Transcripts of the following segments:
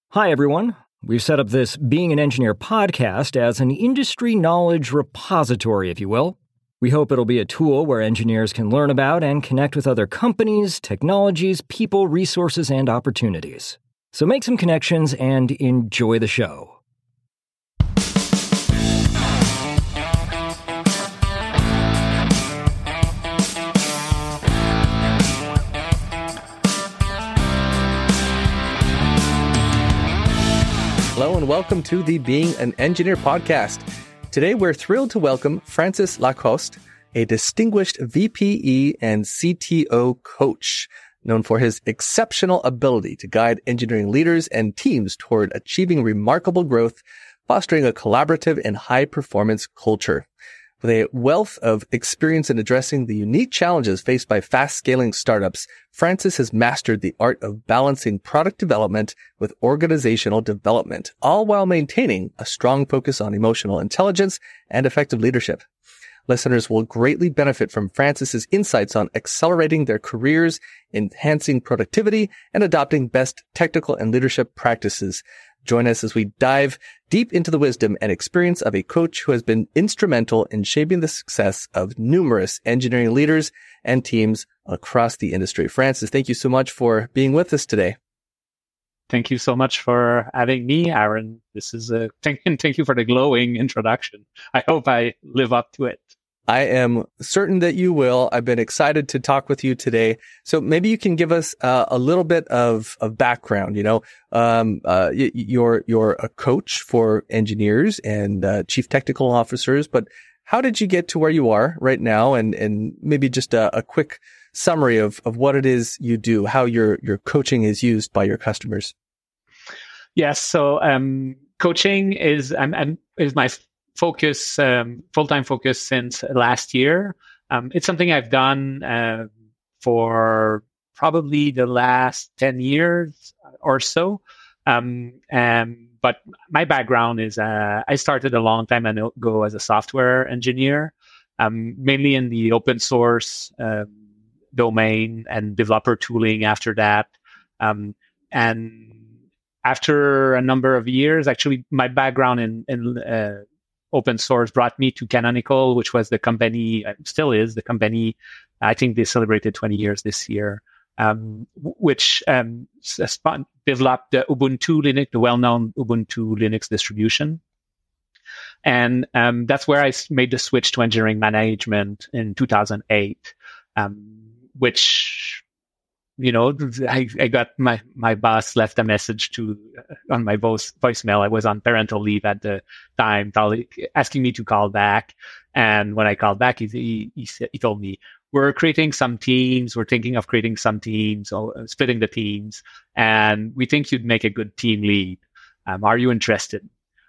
Hi, everyone. We've set up this Being an Engineer podcast as an industry knowledge repository, if you will. We hope it'll be a tool where engineers can learn about and connect with other companies, technologies, people, resources, and opportunities. So make some connections and enjoy the show. Hello and welcome to the Being an Engineer podcast. Today we're thrilled to welcome Francis Lacoste, a distinguished VPE and CTO coach, known for his exceptional ability to guide engineering leaders and teams toward achieving remarkable growth, fostering a collaborative and high-performance culture. With a wealth of experience in addressing the unique challenges faced by fast-scaling startups, Francis has mastered the art of balancing product development with organizational development, all while maintaining a strong focus on emotional intelligence and effective leadership. Listeners will greatly benefit from Francis's insights on accelerating their careers, enhancing productivity, and adopting best technical and leadership practices. Join us as we dive deep into the wisdom and experience of a coach who has been instrumental in shaping the success of numerous engineering leaders and teams across the industry. Francis, thank you so much for being with us today. Thank you so much for having me, Aaron. This is thank you for the glowing introduction. I hope I live up to it. I am certain that you will. I've been excited to talk with you today. So maybe you can give us a little bit of background. You're a coach for engineers and chief technical officers, but how did you get to where you are right now? And maybe just a quick summary of what it is you do, how your coaching is used by your customers. Yes. So coaching is my focus, full-time focus since last year. It's something I've done for probably the last 10 years or so. But my background is I started a long time ago as a software engineer, mainly in the open source domain and developer tooling after that. And after a number of years, actually, my background in open source brought me to Canonical, which was the company, still is the company. I think they celebrated 20 years this year, which developed the Ubuntu Linux, the well-known Ubuntu Linux distribution. And that's where I made the switch to engineering management in 2008, which, I got my boss left a message on my voicemail. I was on parental leave at the time, asking me to call back. And when I called back, he told me, we're creating some teams. We're thinking of creating some teams, or splitting the teams. And we think you'd make a good team lead. Are you interested?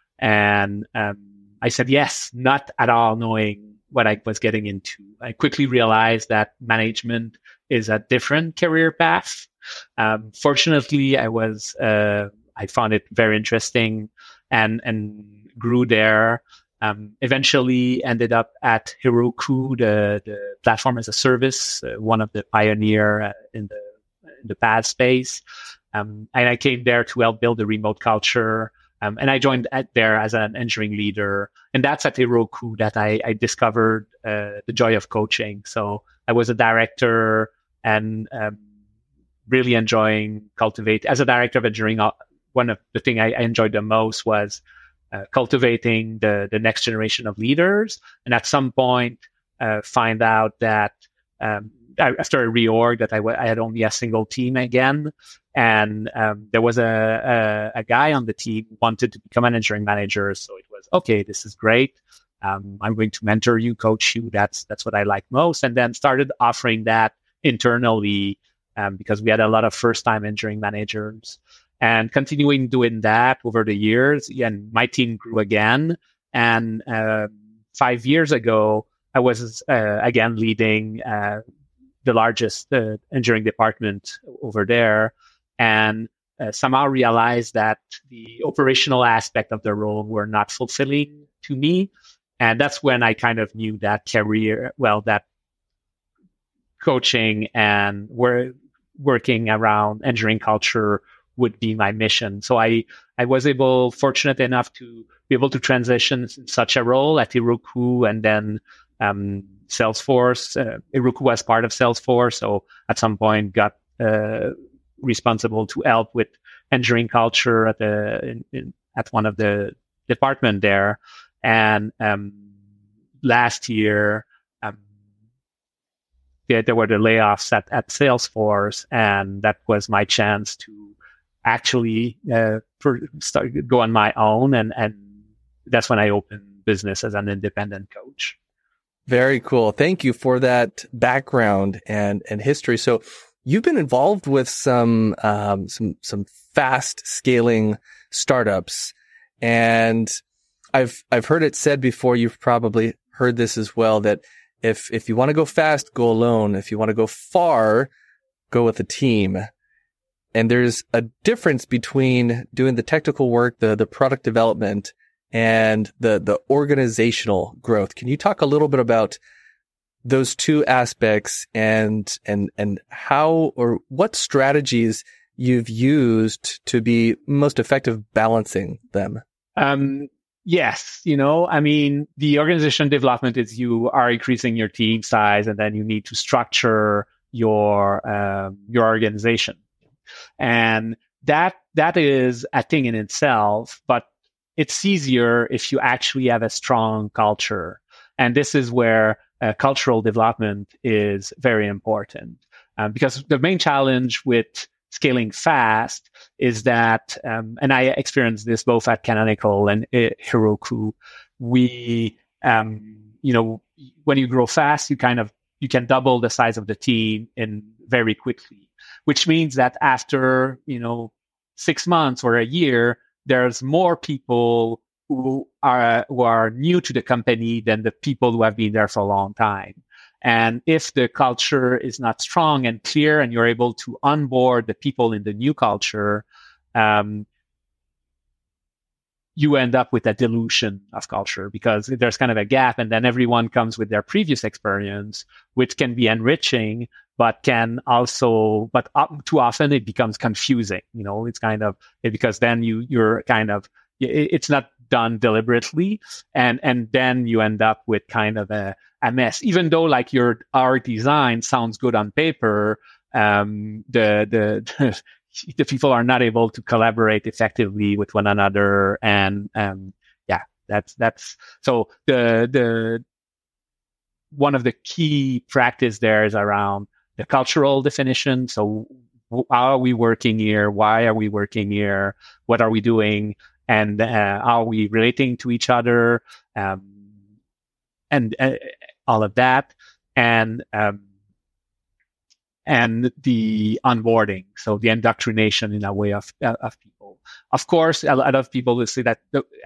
And I said, yes, not at all knowing what I was getting into. I quickly realized that management is a different career path. Fortunately, I found it very interesting and grew there. Eventually ended up at Heroku, the platform as a service, one of the pioneer in the PaaS space. And I came there to help build a remote culture. And I joined there as an engineering leader. And that's at Heroku that I discovered the joy of coaching. So I was a director and really enjoying as a director of engineering. One of the things I enjoyed the most was cultivating the next generation of leaders. And at some point, find out that after a reorg that I had only a single team again. And there was a guy on the team who wanted to become an engineering manager. So it was, okay, this is great. I'm going to mentor you, coach you. That's what I like most. And then started offering that internally because we had a lot of first-time engineering managers. And continuing doing that over the years, and my team grew again. And 5 years ago, I was again leading the largest engineering department over there, and somehow realized that the operational aspect of the role were not fulfilling to me. And that's when I kind of knew that that coaching and working around engineering culture would be my mission. So I was fortunate enough to be able to transition in such a role at Heroku and then Salesforce. Heroku was part of Salesforce, so at some point got responsible to help with engineering culture at one of the department there. And last year, there were the layoffs at Salesforce, and that was my chance to actually go on my own, and that's when I opened business as an independent coach. Very cool. Thank you for that background and history. So you've been involved with some fast scaling startups, and I've heard it said before. You've probably heard this as well, that if you want to go fast, go alone. If you want to go far, go with a team. And there's a difference between doing the technical work, the product development, and the organizational growth. Can you talk a little bit about those two aspects and how or what strategies you've used to be most effective balancing them? Yes. The organization development is you are increasing your team size, and then you need to structure your organization. And that is a thing in itself, but it's easier if you actually have a strong culture. And this is where cultural development is very important. Because the main challenge with scaling fast is that, and I experienced this both at Canonical and Heroku, when you grow fast, you can double the size of the team very quickly, which means that after, 6 months or a year, there's more people who are new to the company than the people who have been there for a long time. And if the culture is not strong and clear, and you're able to onboard the people in the new culture, you end up with a dilution of culture, because there's kind of a gap, and then everyone comes with their previous experience, which can be enriching, but too often it becomes confusing. Because then you're kind of, it's not done deliberately, and then you end up with kind of a mess. Even though like your art design sounds good on paper, the people are not able to collaborate effectively with one another, and that's so the one of the key practice there is around the cultural definition. So how are we working here? Why are we working here? What are we doing? And how are we relating to each other? And all of that, and the onboarding, so the indoctrination in a way of people. Of course, a lot of people will say that.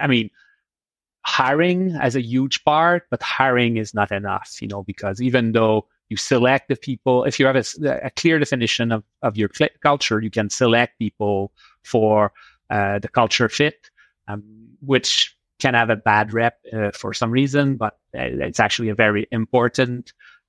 Hiring has a huge part, but hiring is not enough. Because even though you select the people, if you have a clear definition of your culture, you can select people for the culture fit, which can have a bad rep for some reason, but it's actually a very important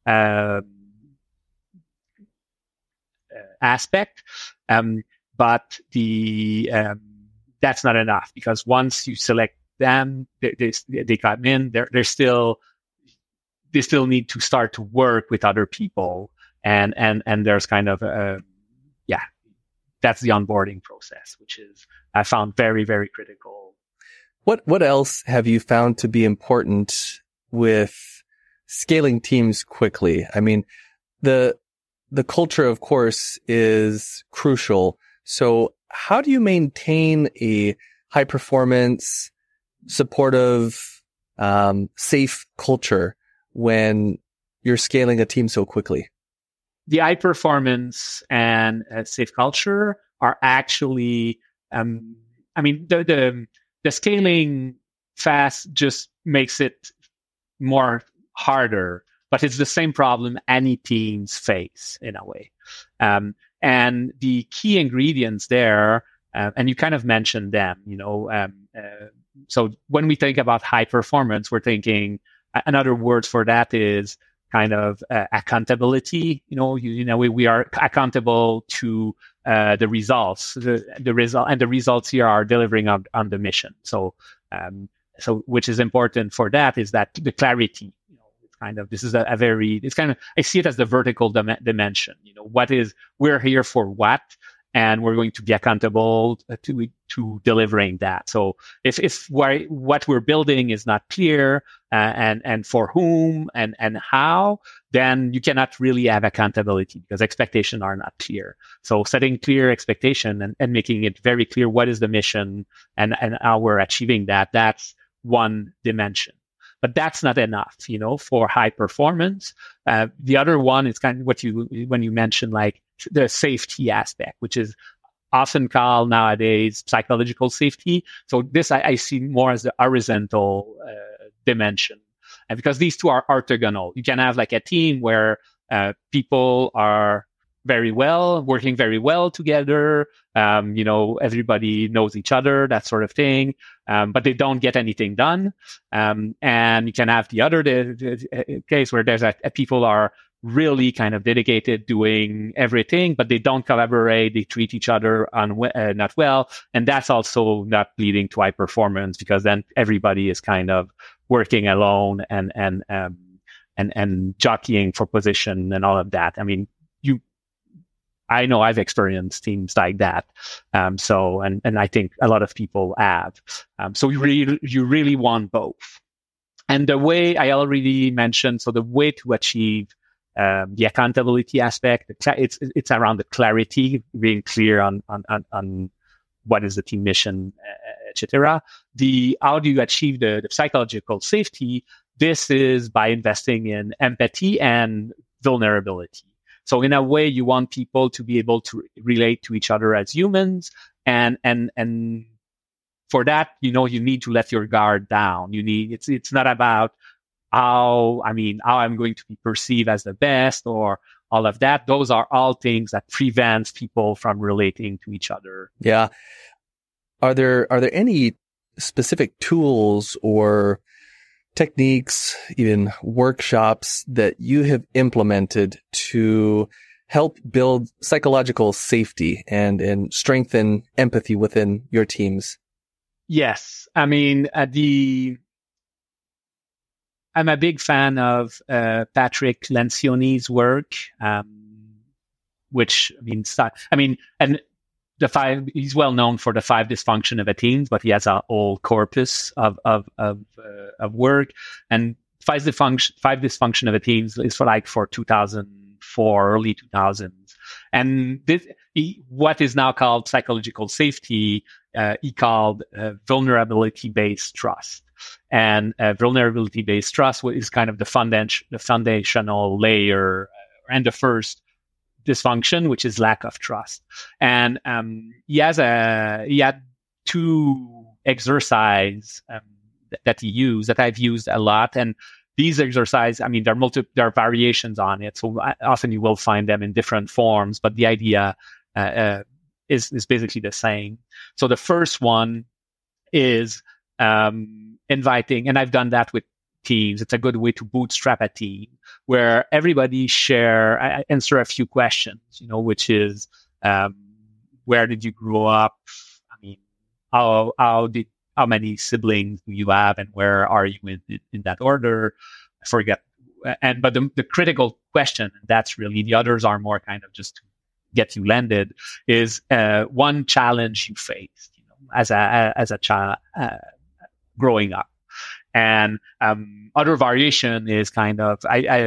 aspect. But that's not enough, because once you select them, they come in. They still need to start to work with other people, and there's kind of that's the onboarding process, which is I found very, very critical. What else have you found to be important with scaling teams quickly? I mean, the culture, of course, is crucial. So how do you maintain a high performance, supportive, safe culture when you're scaling a team so quickly? The high performance and safe culture are actually, the scaling fast just makes it more harder, but it's the same problem any teams face in a way. And the key ingredients there, and you kind of mentioned them, so when we think about high performance, we're thinking another word for that is kind of accountability. We are accountable to the results. The result and the results here are delivering on the mission. So which is important for that is that the clarity. It's kind of, this is I see it as the vertical dimension. We're here for what, and we're going to be accountable to delivering that. So if what we're building is not clear, and for whom and how, then you cannot really have accountability because expectations are not clear. So setting clear expectation and making it very clear what is the mission and how we're achieving that, that's one dimension. But that's not enough, for high performance. The other one is kind of when you mentioned like the safety aspect, which is often called nowadays psychological safety. So this I see more as the horizontal dimension. And because these two are orthogonal, you can have like a team where people are working very well together. Everybody knows each other, that sort of thing. But they don't get anything done. And you can have the other case where there's people are really kind of dedicated doing everything, but they don't collaborate. They treat each other not well. And that's also not leading to high performance because then everybody is kind of working alone and jockeying for position and all of that. I mean, I know I've experienced teams like that. And I think a lot of people have. So you really want both. And the way I already mentioned, so the way to achieve the accountability aspect, it's around the clarity, being clear on what is the team mission, etc. How do you achieve the psychological safety? This is by investing in empathy and vulnerability. So in a way, you want people to be able to relate to each other as humans, and for that, you need to let your guard down. It's not about how I'm going to be perceived as the best or all of that. Those are all things that prevents people from relating to each other. Yeah. Are there any specific tools or techniques, even workshops that you have implemented to help build psychological safety and strengthen empathy within your teams? Yes. I mean, I'm a big fan of Patrick Lencioni's work, which and he's well known for the 5 dysfunction of a team, but he has a whole corpus of work. And 5 dysfunction of a team is for 2004, early 2000s. And what is now called psychological safety, he called vulnerability-based trust. And vulnerability-based trust is kind of the foundational layer and the first dysfunction, which is lack of trust. And he had 2 exercises that he used that I've used a lot. And these exercises, there are variations on it. So often you will find them in different forms, but the idea is basically the same. So the first one is inviting, and I've done that with teams. It's a good way to bootstrap a team where everybody answer a few questions, which is, where did you grow up? I mean, how many siblings do you have and where are you in that order? I forget. But the critical question, that's really, the others are more kind of just to get you landed, is one challenge you faced, as a child growing up. And other variation is kind of,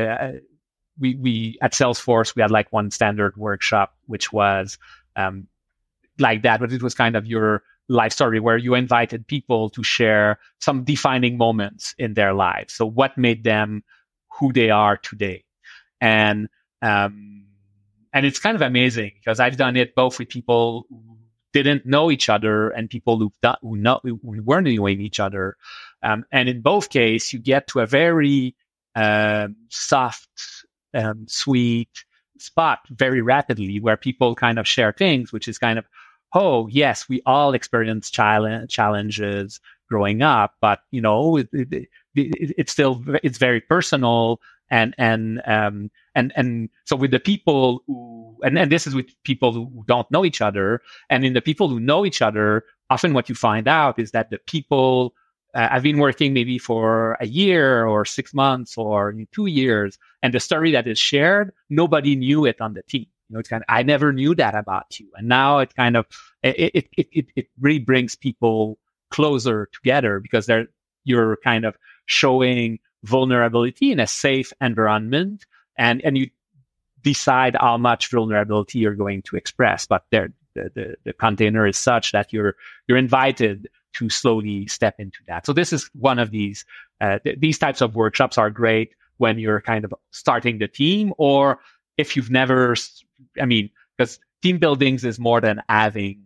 we at Salesforce, we had like one standard workshop, which was like that, but it was kind of your life story where you invited people to share some defining moments in their lives. So what made them who they are today? And it's kind of amazing because I've done it both with people who didn't know each other and people who weren't knowing each other. And in both cases, you get to a very soft, sweet spot very rapidly where people kind of share things, which is kind of, oh, yes, we all experience challenges growing up, but, it's very personal. And so with the people who and this is with people who don't know each other. And in the people who know each other, often what you find out is that the people I've been working maybe for a year or 6 months or 2 years, and the story that is shared, nobody knew it on the team. It's kind of, I never knew that about you. And now it kind of, it really brings people closer together because you're kind of showing vulnerability in a safe environment, and you decide how much vulnerability you're going to express. But the container is such that you're invited to slowly step into that. So this is one of these types of workshops are great when you're kind of starting the team, or if you've never, because team buildings is more than having,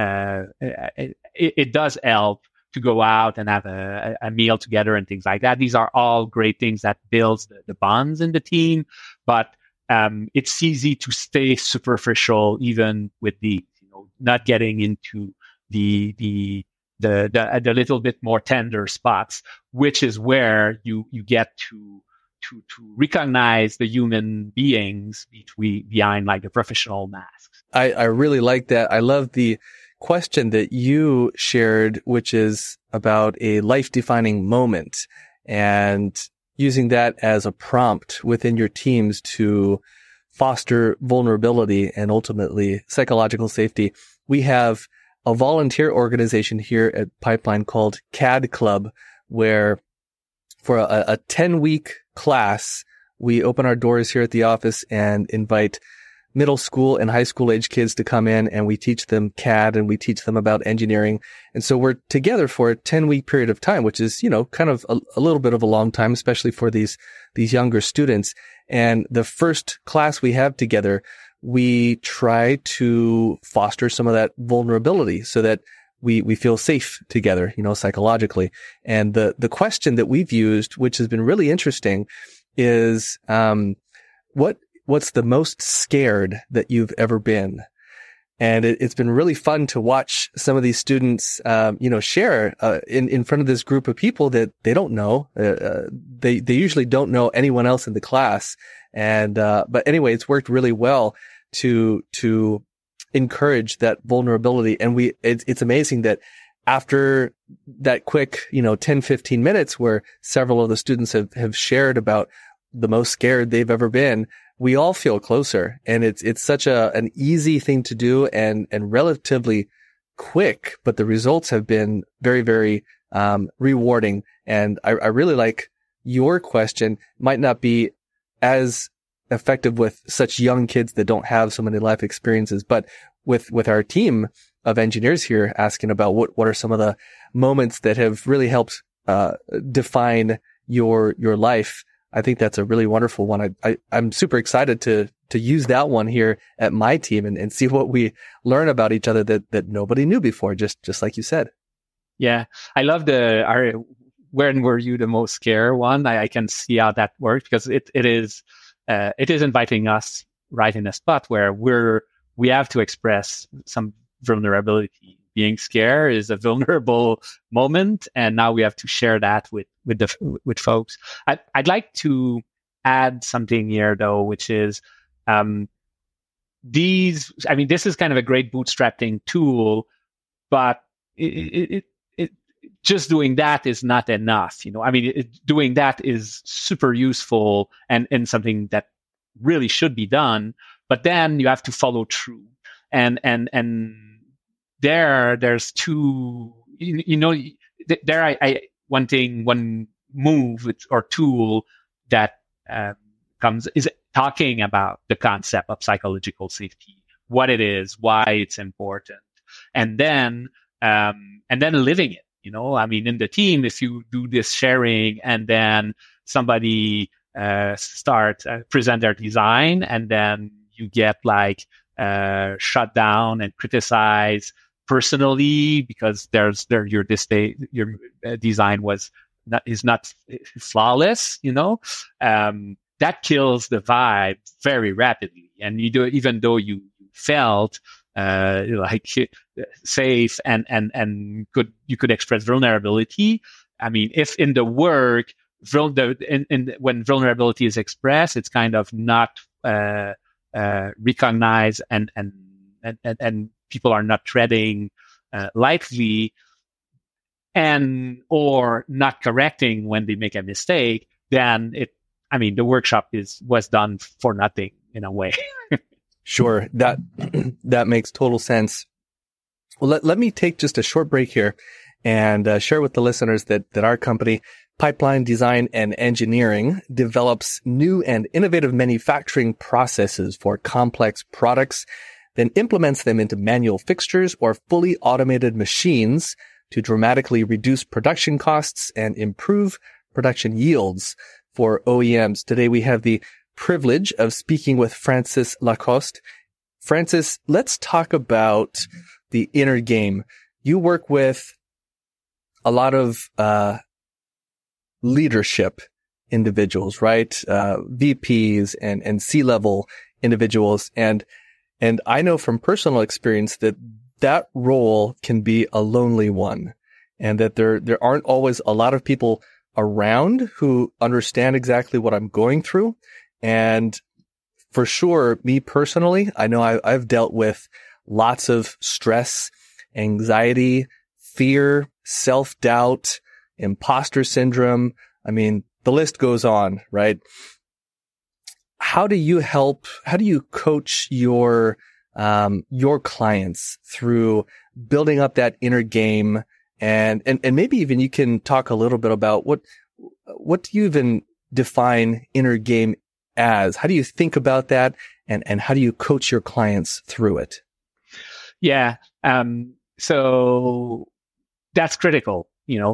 it does help to go out and have a meal together and things like that. These are all great things that builds the bonds in the team, but it's easy to stay superficial even with these, not getting into the little bit more tender spots, which is where you get to recognize the human beings behind like the professional masks. I really like that. I love the question that you shared, which is about a life-defining moment and using that as a prompt within your teams to foster vulnerability and ultimately psychological safety. We have a volunteer organization here at Pipeline called CAD Club, where for a 10-week class, we open our doors here at the office and invite middle school and high school age kids to come in, and we teach them CAD and we teach them about engineering. And so we're together for a 10-week period of time, which is, kind of a little bit of a long time, especially for these younger students. And the first class we have together, we try to foster some of that vulnerability so that we feel safe together, psychologically. And the question that we've used, which has been really interesting, is, what's the most scared that you've ever been? And it's been really fun to watch some of these students, share, in front of this group of people that they don't know. They usually don't know anyone else in the class. And, but anyway, it's worked really well to encourage that vulnerability. And it's amazing that after that quick, 10, 15 minutes where several of the students have shared about the most scared they've ever been, we all feel closer. And it's such an easy thing to do and relatively quick, but the results have been very, very, rewarding. And I really like your question. Might not be as effective with such young kids that don't have so many life experiences, but with our team of engineers here asking about what are some of the moments that have really helped define your life. I think that's a really wonderful one. I'm super excited to use that one here at my team and see what we learn about each other that nobody knew before, just like you said. Yeah. I love when were you the most scared one? I can see how that works because it is inviting us right in a spot where we have to express some vulnerability. Being scared is a vulnerable moment, and now we have to share that with folks. I'd like to add something here though, which is this is kind of a great bootstrapping tool, but it just doing that is not enough. Doing that is super useful and something that really should be done, but then you have to follow through. And there's two, one move or tool that is talking about the concept of psychological safety, what it is, why it's important, and then living it. In the team, if you do this sharing and then somebody present their design and then you get shut down and criticized personally because your design is not flawless, that kills the vibe very rapidly. And even though you felt safe and you could express vulnerability. If in the work when vulnerability is expressed, it's kind of not recognize and people are not treading lightly or not correcting when they make a mistake, then the workshop was done for nothing in a way. Sure. That makes total sense. Well, let me take just a short break here and share with the listeners that our company, Pipeline Design and Engineering, develops new and innovative manufacturing processes for complex products, then implements them into manual fixtures or fully automated machines to dramatically reduce production costs and improve production yields for OEMs. Today, we have the privilege of speaking with Francis Lacoste. Francis, let's talk about the inner game. You work with a lot of leadership individuals, right? VPs and C-level individuals. And I know from personal experience that role can be a lonely one, and that there aren't always a lot of people around who understand exactly what I'm going through. And for sure, me personally, I know I've dealt with lots of stress, anxiety, fear, self-doubt, imposter syndrome. I mean, the list goes on, right? How do you coach your clients through building up that inner game? And maybe even you can talk a little bit about what do you even define inner game as? How do you think about that? And how do you coach your clients through it? Yeah. So that's critical.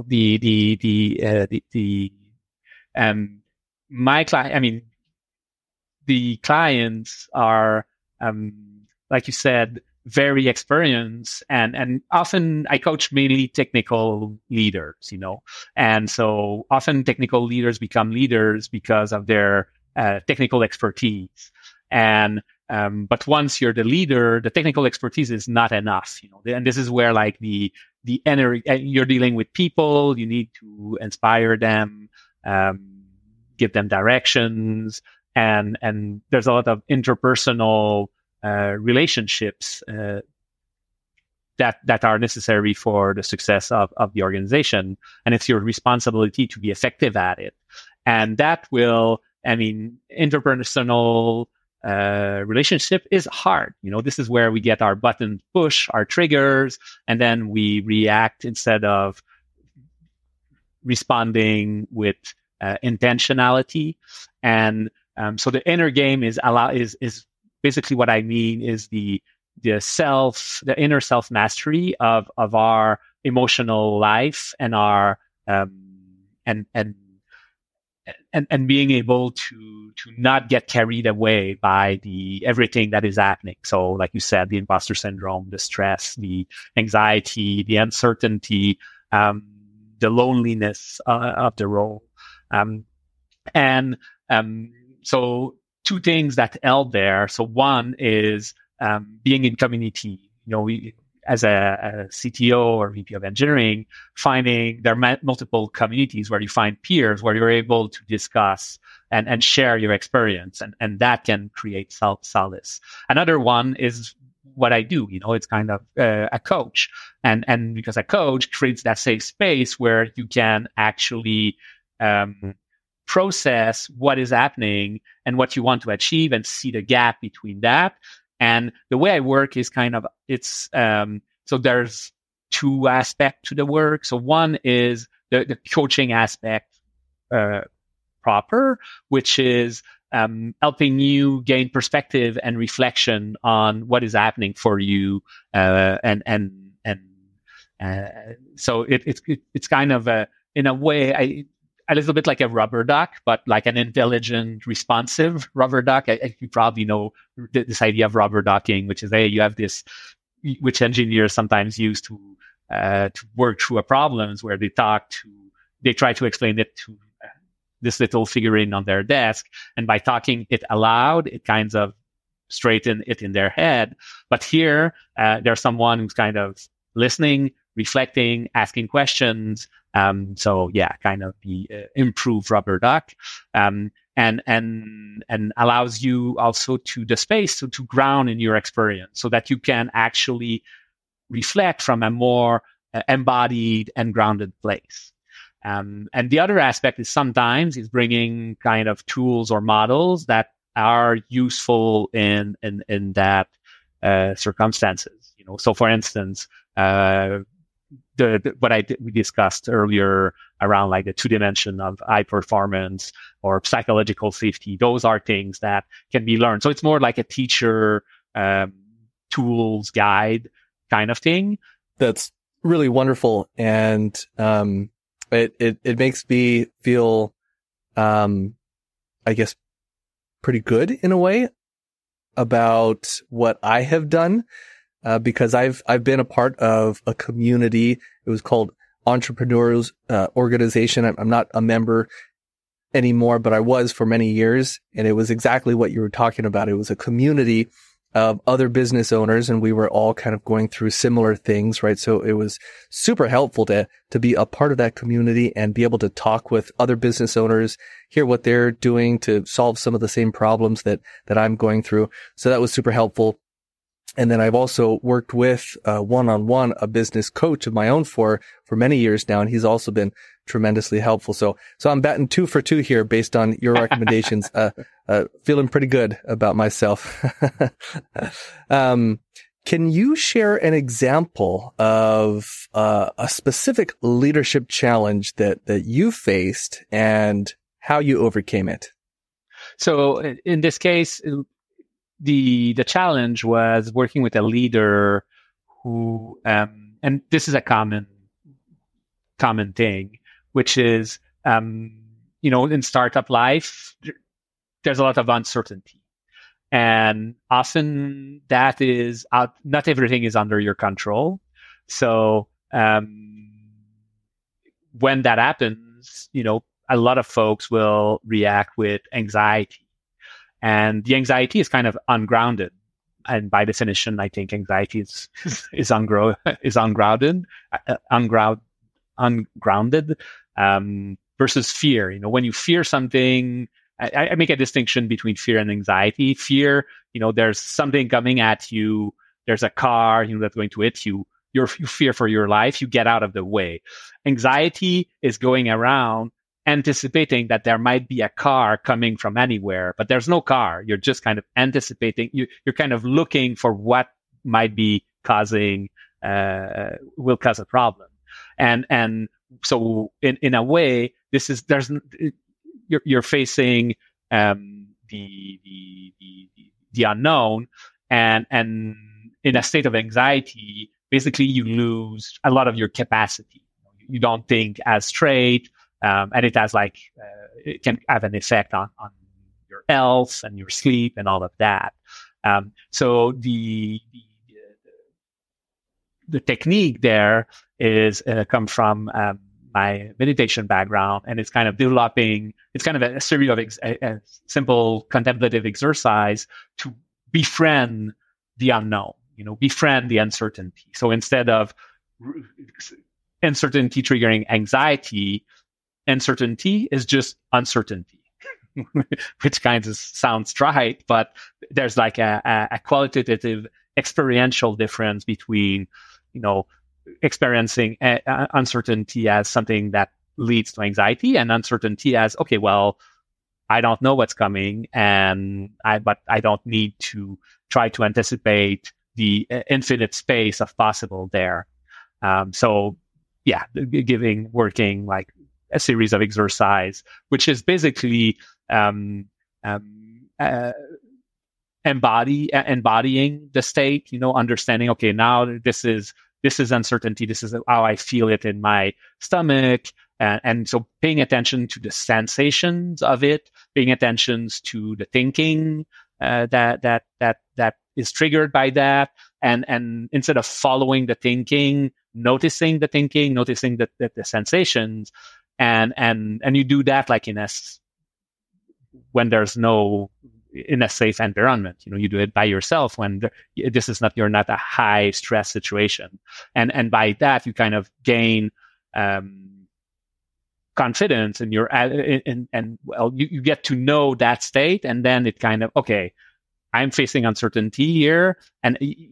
The clients are, like you said, very experienced, and often I coach mainly technical leaders, and so often technical leaders become leaders because of their technical expertise. But once you're the leader, the technical expertise is not enough, and this is where the energy, you're dealing with people, you need to inspire them, give them directions, and there's a lot of interpersonal relationships that are necessary for the success of the organization. And it's your responsibility to be effective at it. And that will, interpersonal relationship is hard. This is where we get our buttons push, our triggers, and then we react instead of responding with intentionality. And so the inner game is basically what I mean is the inner self mastery of our emotional life and our and being able to not get carried away by everything that is happening. So, like you said, the imposter syndrome, the stress, the anxiety, the uncertainty, the loneliness of the role, so two things that help there. So one is being in community. We, as a CTO or VP of engineering, finding there are multiple communities where you find peers, where you're able to discuss and share your experience, and that can create solace. Another one is what I do. It's kind of a coach, and because a coach creates that safe space where you can actually process what is happening and what you want to achieve and see the gap between that. And the way I work is so there's two aspects to the work. So one is the coaching aspect proper, which is helping you gain perspective and reflection on what is happening for you. So it's kind of in a way, a little bit like a rubber duck, but like an intelligent, responsive rubber duck. You probably know this idea of rubber ducking, which is, you have this, which engineers sometimes use to work through problems, where they try to explain it to this little figurine on their desk, and by talking it aloud, it kind of straighten it in their head. But here, there's someone who's kind of listening, reflecting, asking questions. So yeah, kind of the improved rubber duck. And and allows you also to the space to ground in your experience so that you can actually reflect from a more embodied and grounded place. And the other aspect is sometimes is bringing kind of tools or models that are useful in that circumstances. So for instance, we discussed earlier around like the 2-dimension of high performance or psychological safety. Those are things that can be learned. So it's more like a teacher tools guide kind of thing. That's really wonderful. And it makes me feel, I guess, pretty good in a way about what I have done. Because I've been a part of a community. It was called Entrepreneurs Organization. I'm not a member anymore, but I was for many years. And it was exactly what you were talking about. It was a community of other business owners, and we were all kind of going through similar things, right? So it was super helpful to be a part of that community and be able to talk with other business owners, hear what they're doing to solve some of the same problems that I'm going through. So that was super helpful. And then I've also worked with one-on-one a business coach of my own for many years now, and he's also been tremendously helpful. So I'm batting 2 for 2 here based on your recommendations. Feeling pretty good about myself. Can you share an example of a specific leadership challenge that you faced and how you overcame it? So in this case, the challenge was working with a leader who, and this is a common thing, which is, in startup life, there's a lot of uncertainty. And often that is, not everything is under your control. So, when that happens, a lot of folks will react with anxiety. And the anxiety is kind of ungrounded. And by definition, I think anxiety is ungrounded, versus fear. When you fear something, I make a distinction between fear and anxiety. Fear, there's something coming at you. There's a car, that's going to hit you. You fear for your life. You get out of the way. Anxiety is going around anticipating that there might be a car coming from anywhere, but there's no car. You're just kind of anticipating. You're kind of looking for what might be will cause a problem. And so in a way, you're facing the unknown, and in a state of anxiety, basically you lose a lot of your capacity. You don't think as straight. And it has it can have an effect on your health and your sleep and all of that. So the technique there is come from my meditation background, and it's kind of a series of a simple contemplative exercise to befriend the unknown, befriend the uncertainty. So instead of uncertainty triggering anxiety, uncertainty is just uncertainty, which kind of sounds trite, but there's like a qualitative experiential difference between, experiencing uncertainty as something that leads to anxiety, and uncertainty as, okay, well, I don't know what's coming, but I don't need to try to anticipate the infinite space of possible there. Working like a series of exercise, which is basically embodying the state, understanding, okay, now this is uncertainty. This is how I feel it in my stomach. And so paying attention to the sensations of it, paying attention to the thinking that is triggered by that. And instead of following the thinking, noticing the thinking, noticing the sensations. And you do that when there's in a safe environment, you do it by yourself when you're not a high stress situation. And by that, you kind of gain, confidence in your, and well, you get to know that state, and then it kind of, okay, I'm facing uncertainty here, and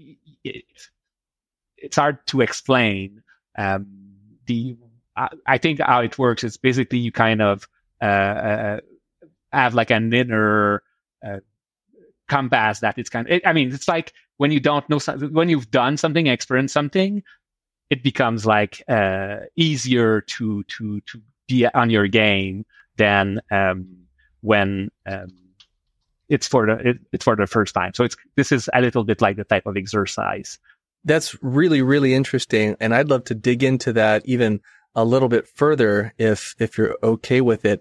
it's hard to explain. I think how it works is basically you kind of have like an inner compass that it's kind of, it's like when you don't know something, when you've done something, experienced something, it becomes like easier to be on your game than when it's for the first time. So this is a little bit like the type of exercise. That's really, really interesting. And I'd love to dig into that even a little bit further if you're okay with it.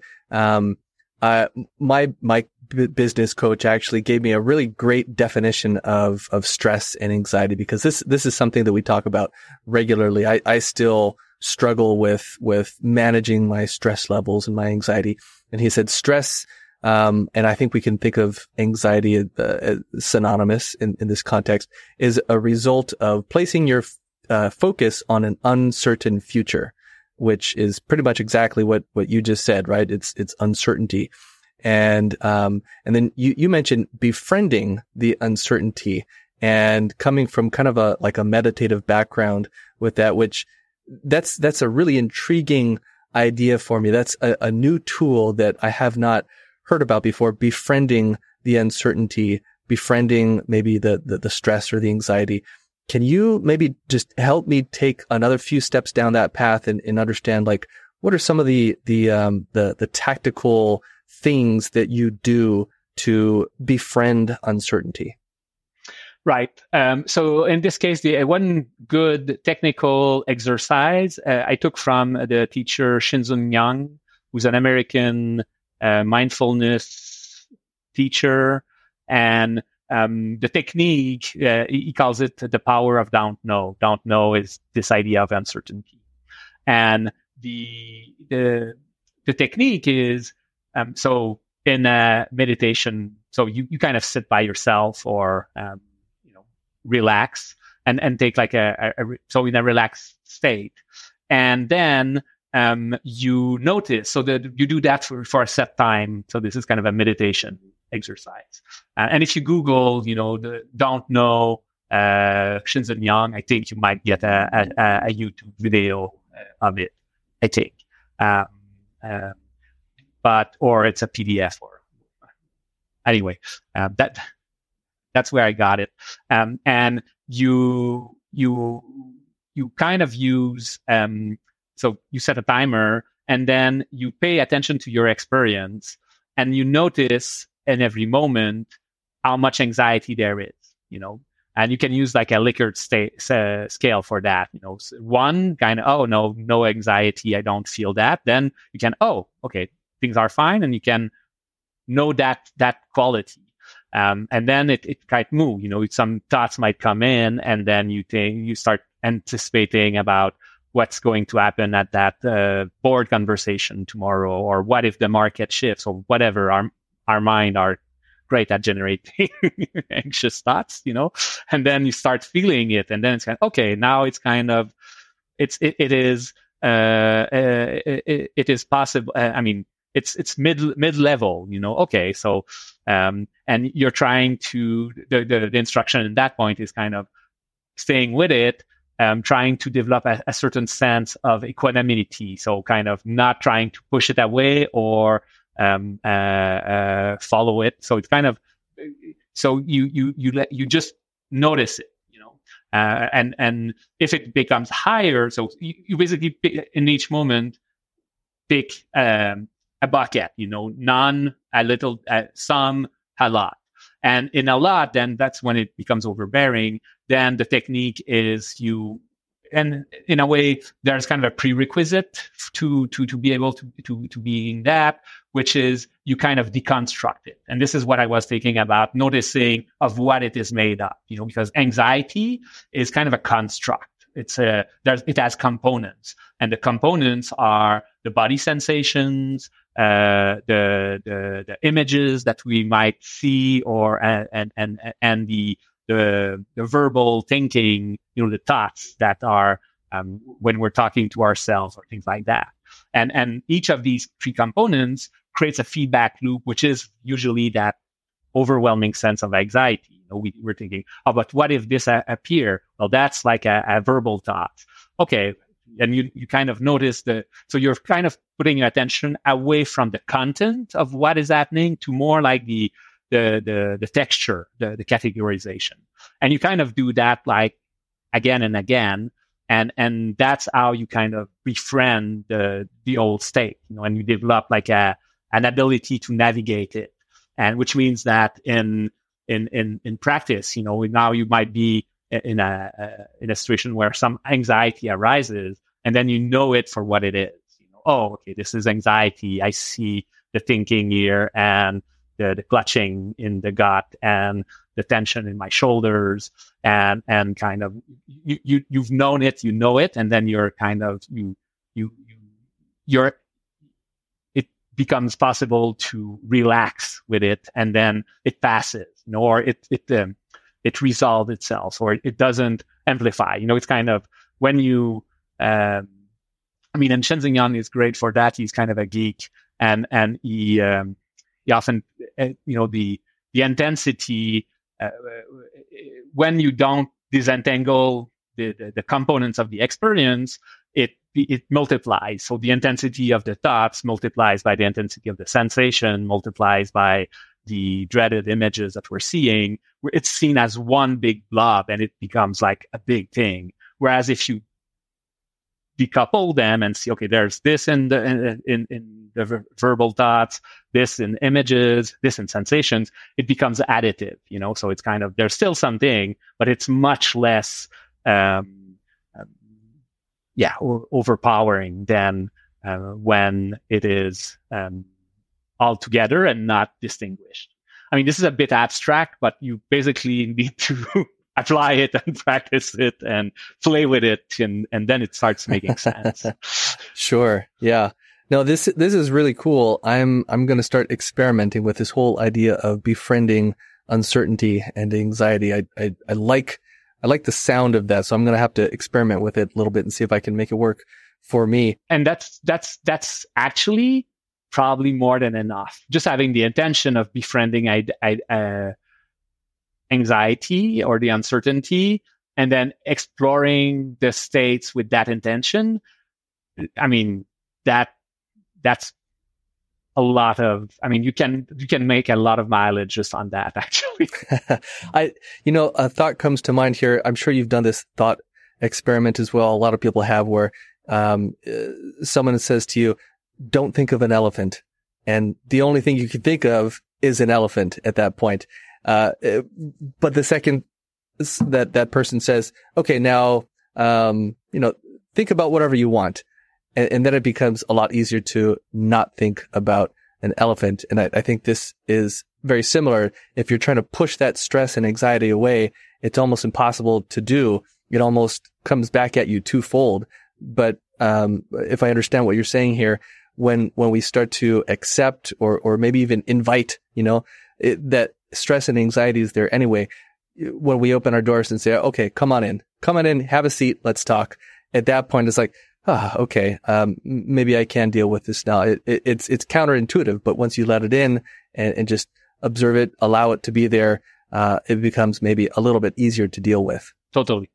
My business coach actually gave me a really great definition of stress and anxiety, because this is something that we talk about regularly. I still struggle with managing my stress levels and my anxiety. And he said stress, and I think we can think of anxiety as synonymous in this context, is a result of placing your focus on an uncertain future, which is pretty much exactly what you just said, right? It's uncertainty. And then you mentioned befriending the uncertainty, and coming from kind of a meditative background with that, which that's a really intriguing idea for me. That's a new tool that I have not heard about before, befriending the uncertainty, befriending maybe the stress or the anxiety. Can you maybe just help me take another few steps down that path and understand, like, what are some of the tactical things that you do to befriend uncertainty? Right. So in this case, the one good technical exercise I took from the teacher Shinzun Yang, who's an American mindfulness teacher, and the technique, he calls it the power of don't know. Don't know is this idea of uncertainty, and the technique is so in meditation. So you kind of sit by yourself or relax and take like so in a relaxed state, and then you notice, so that you do that for a set time. So this is kind of a meditation exercise. And if you Google, the don't know Shinzun Yang, I think you might get a YouTube video of it, I think. Or it's a PDF anyway, that's where I got it. And you kind of use, so you set a timer, and then you pay attention to your experience, and you notice in every moment how much anxiety there is, and you can use like a Likert scale for that. 1 kind of, no anxiety, I don't feel that. Then you can, okay, things are fine, and you can know that quality. And then it might move, some thoughts might come in, and then you start anticipating about what's going to happen at that board conversation tomorrow, or what if the market shifts, or whatever. Our mind are great at generating anxious thoughts, and then you start feeling it, and then it's kind of, okay, now it's kind of, it is possible. It's mid-level, okay. So, and you're trying to, the instruction at that point is kind of staying with it, trying to develop a certain sense of equanimity. So kind of not trying to push it away or, follow it. So it's kind of, so you just notice it, and if it becomes higher, so you basically pick, in each moment, pick, a bucket, none, a little, some, a lot. And in a lot, then that's when it becomes overbearing. Then the technique is and in a way, there's kind of a prerequisite to be able to be in that, which is you kind of deconstruct it. And this is what I was thinking about, noticing of what it is made of, because anxiety is kind of a construct. It has components, and the components are the body sensations, the images that we might see, or and the verbal thinking, the thoughts that are when we're talking to ourselves or things like that. And each of these three components creates a feedback loop, which is usually that overwhelming sense of anxiety. We're thinking, oh, but what if this appear? Well, that's like a verbal thought. Okay. And you kind of notice so you're kind of putting your attention away from the content of what is happening to more like the texture, the categorization. And you kind of do that like again and again. And that's how you kind of befriend the old state, and you develop like an ability to navigate it. And which means that in practice, now you might be in a situation where some anxiety arises, and then you know it for what it is. Oh, okay, this is anxiety. I see the thinking here and the clutching in the gut and the tension in my shoulders, and kind of you've known it, and then you're kind of it becomes possible to relax with it, and then it passes, or it resolves itself, or it doesn't amplify. It's kind of when you, and Shenzhen Yang is great for that. He's kind of a geek, and he often, the intensity, when you don't disentangle the components of the experience, it multiplies. So the intensity of the thoughts multiplies by the intensity of the sensation, multiplies by the dreaded images that we're seeing. It's seen as one big blob, and it becomes like a big thing. Whereas if you decouple them and see, okay, there's this in the verbal thoughts, this in images, this in sensations, it becomes additive, so it's kind of, there's still something, but it's much less, overpowering than when it is all together and not distinguished. This is a bit abstract, but you basically need to apply it and practice it and play with it, and then it starts making sense. Sure. Yeah. No, this is really cool. I'm going to start experimenting with this whole idea of befriending uncertainty and anxiety. I like the sound of that, so I'm going to have to experiment with it a little bit and see if I can make it work for me. And that's actually probably more than enough. Just having the intention of befriending anxiety or the uncertainty, and then exploring the states with that intention. That's a lot of, you can make a lot of mileage just on that, actually. A thought comes to mind here. I'm sure you've done this thought experiment as well. A lot of people have, where someone says to you, don't think of an elephant. And the only thing you can think of is an elephant at that point. But the second that person says, okay, now, think about whatever you want. And then it becomes a lot easier to not think about an elephant. And I think this is very similar. If you're trying to push that stress and anxiety away, it's almost impossible to do. It almost comes back at you twofold. But, if I understand what you're saying here, when we start to accept or maybe even invite, that stress and anxiety is there anyway, when we open our doors and say, okay, come on in, have a seat, let's talk. At that point, it's like, okay, maybe I can deal with this now. It's counterintuitive, but once you let it in and just observe it, allow it to be there, it becomes maybe a little bit easier to deal with. Totally.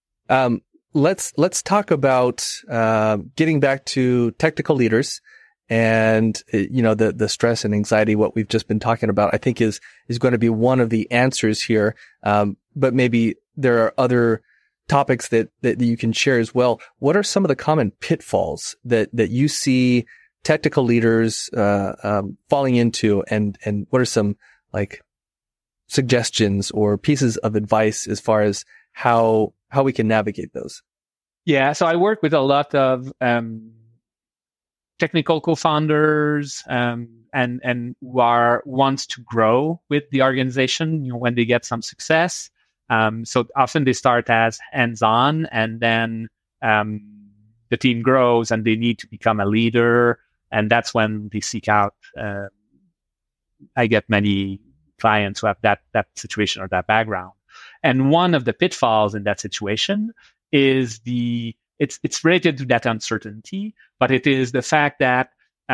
Let's talk about, getting back to technical leaders and, the stress and anxiety, what we've just been talking about, I think is going to be one of the answers here. But maybe there are other topics that you can share as well. What are some of the common pitfalls that you see technical leaders, falling into, and what are some like suggestions or pieces of advice as far as how we can navigate those? Yeah. So I work with a lot of, technical co-founders, and who wants to grow with the organization, when they get some success. So often they start as hands-on, and then, the team grows and they need to become a leader. And that's when they seek out, I get many clients who have that situation or that background. And one of the pitfalls in that situation is the it's related to that uncertainty, but it is the fact that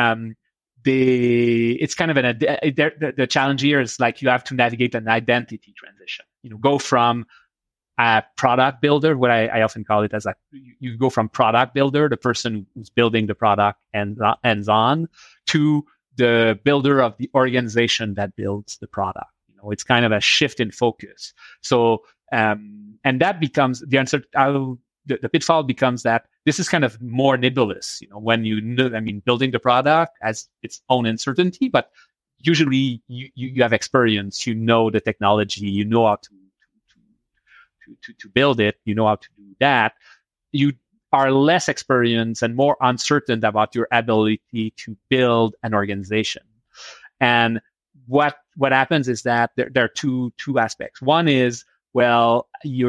it's kind of the challenge here is like you have to navigate an identity transition. Go from a product builder, what I often call it as you go from product builder, the person who's building the product and ends on, to the builder of the organization that builds the product. It's kind of a shift in focus. So, and that becomes the answer. The pitfall becomes that this is kind of more nebulous, when building the product has its own uncertainty, but usually you have experience, the technology, how to build it, how to do that. You are less experienced and more uncertain about your ability to build an organization. And what happens is that there are two aspects. One is, well,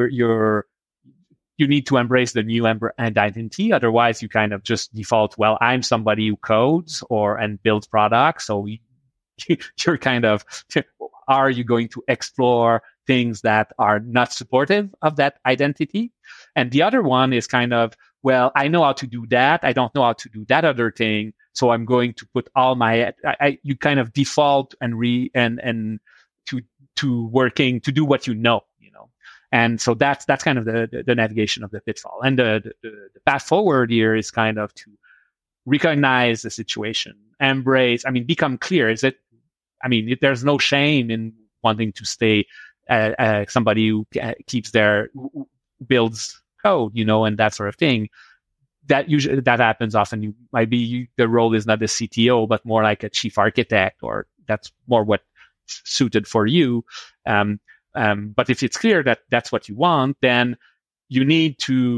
you need to embrace the new identity. Otherwise, you kind of just default, well, I'm somebody who codes and builds products. So you're kind of, are you going to explore things that are not supportive of that identity? And the other one is kind of, well, I know how to do that. I don't know how to do that other thing. So I'm going to put all you kind of default and to working to do what you know. And so that's kind of the navigation of the pitfall. And the path forward here is kind of to recognize the situation, become clear. There's no shame in wanting to stay somebody who who builds code, and that sort of thing. That happens often. The role is not the CTO, but more like a chief architect, or that's more what's suited for you. But if it's clear that that's what you want, then you need to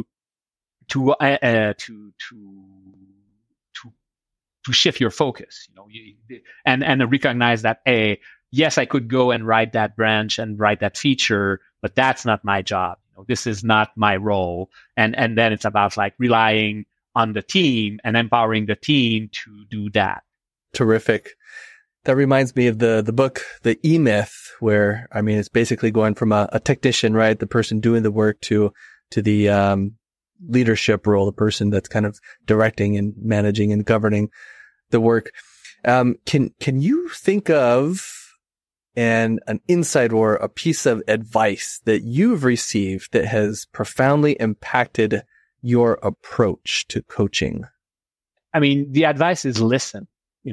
shift your focus, and recognize that, yes, I could go and write that branch and write that feature, but that's not my job. This is not my role. And then it's about like relying on the team and empowering the team to do that. Terrific. That reminds me of the book, The E-Myth, where, it's basically going from a technician, right? The person doing the work to the, leadership role, the person that's kind of directing and managing and governing the work. Can you think of an insight or a piece of advice that you've received that has profoundly impacted your approach to coaching? The advice is listen.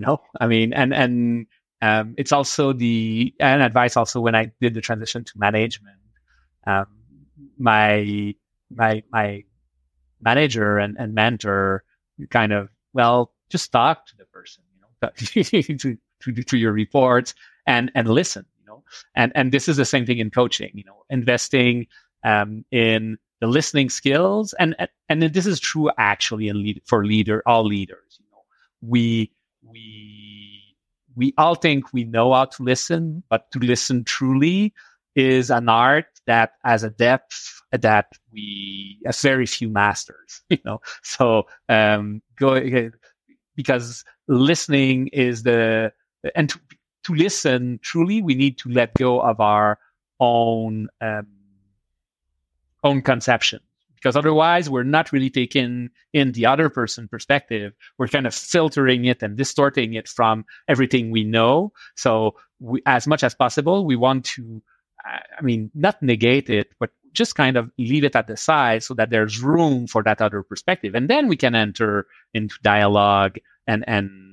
It's also an advice also when I did the transition to management. My manager and mentor kind of, just talk to the person, to your reports and listen, and this is the same thing in coaching, investing, in the listening skills. And this is true actually for all leaders. We all think we know how to listen, but to listen truly is an art that has a depth that we have very few masters, So, because listening is to listen truly, we need to let go of our own conception. Because otherwise, we're not really taking in the other person's perspective. We're kind of filtering it and distorting it from everything we know. So as much as possible, we want to, not negate it, but just kind of leave it at the side so that there's room for that other perspective. And then we can enter into dialogue and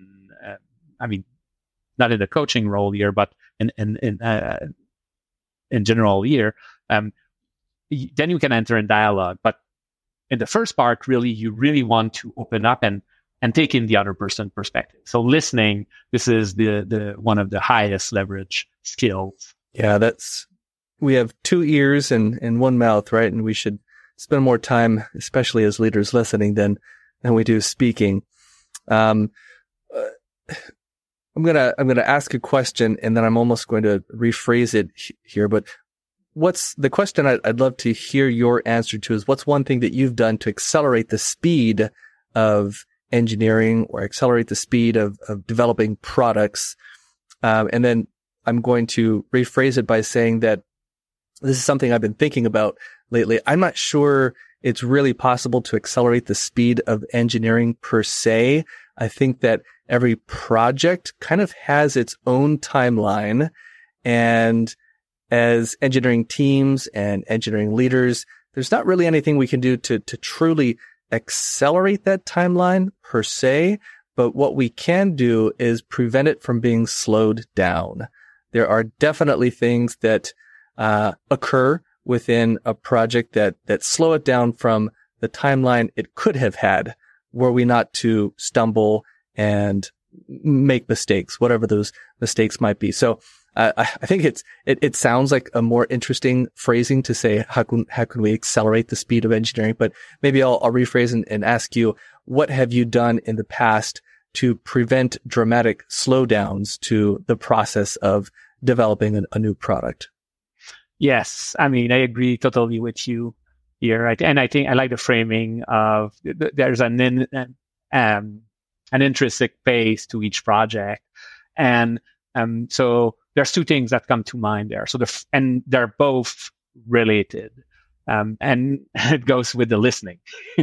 not in the coaching role here, but in general here. Then you can enter in dialogue. But in the first part, really, you really want to open up and take in the other person's perspective. So listening, this is the one of the highest leverage skills. Yeah, we have 2 ears and 1 mouth, right? And we should spend more time, especially as leaders, listening than we do speaking. I'm gonna ask a question, and then I'm almost going to rephrase it here, but what's the question I'd love to hear your answer to is, what's one thing that you've done to accelerate the speed of engineering or accelerate the speed of developing products? And then I'm going to rephrase it by saying that this is something I've been thinking about lately. I'm not sure it's really possible to accelerate the speed of engineering per se. I think that every project kind of has its own timeline, and as engineering teams and engineering leaders, there's not really anything we can do to truly accelerate that timeline per se, but what we can do is prevent it from being slowed down. There are definitely things that occur within a project that slow it down from the timeline it could have had, were we not to stumble and make mistakes, whatever those mistakes might be. So I think it sounds like a more interesting phrasing to say, how can we accelerate the speed of engineering? But maybe I'll rephrase and ask you, what have you done in the past to prevent dramatic slowdowns to the process of developing a new product? Yes. I mean, I agree totally with you here. And I think I like the framing of there's an intrinsic pace to each project. And so there's two things that come to mind there. So and they're both related. And it goes with the listening.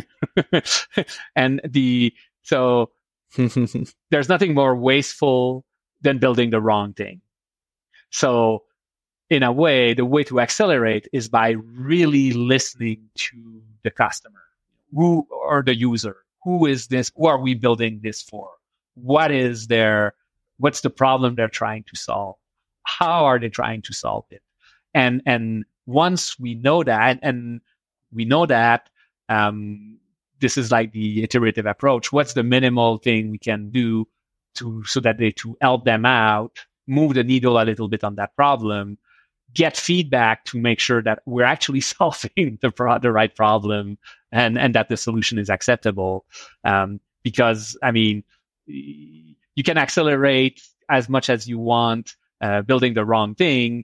So there's nothing more wasteful than building the wrong thing. So in a way, the way to accelerate is by really listening to the customer, or the user. Who is this? Who are we building this for? What's the problem they're trying to solve? How are they trying to solve it? And once we know that, this is like the iterative approach. What's the minimal thing we can do to help them out, move the needle a little bit on that problem, get feedback to make sure that we're actually solving the right problem and that the solution is acceptable. Because, I mean, you can accelerate as much as you want, building the wrong thing.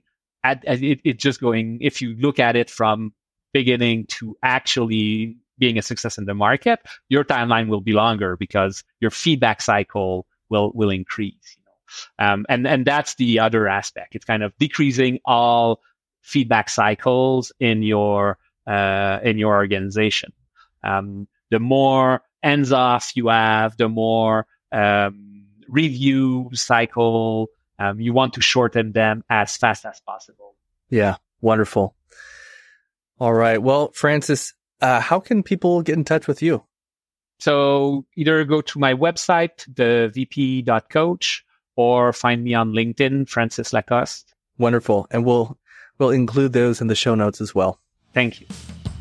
If you look at it from beginning to actually being a success in the market, your timeline will be longer because your feedback cycle will increase. And that's the other aspect. It's kind of decreasing all feedback cycles in your organization. The more hands off you have, the more review cycle. You want to shorten them as fast as possible. Yeah, wonderful. All right. Well, Francis, how can people get in touch with you? So either go to my website, thevp.coach, or find me on LinkedIn, Francis Lacoste. Wonderful. And we'll include those in the show notes as well. Thank you.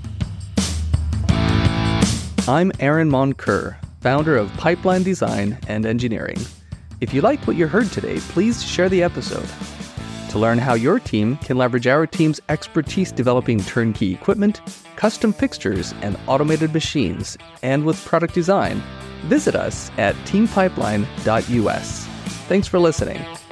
I'm Aaron Moncur, founder of Pipeline Design and Engineering. If you liked what you heard today, please share the episode. To learn how your team can leverage our team's expertise developing turnkey equipment, custom fixtures, and automated machines, and with product design, visit us at teampipeline.us. Thanks for listening.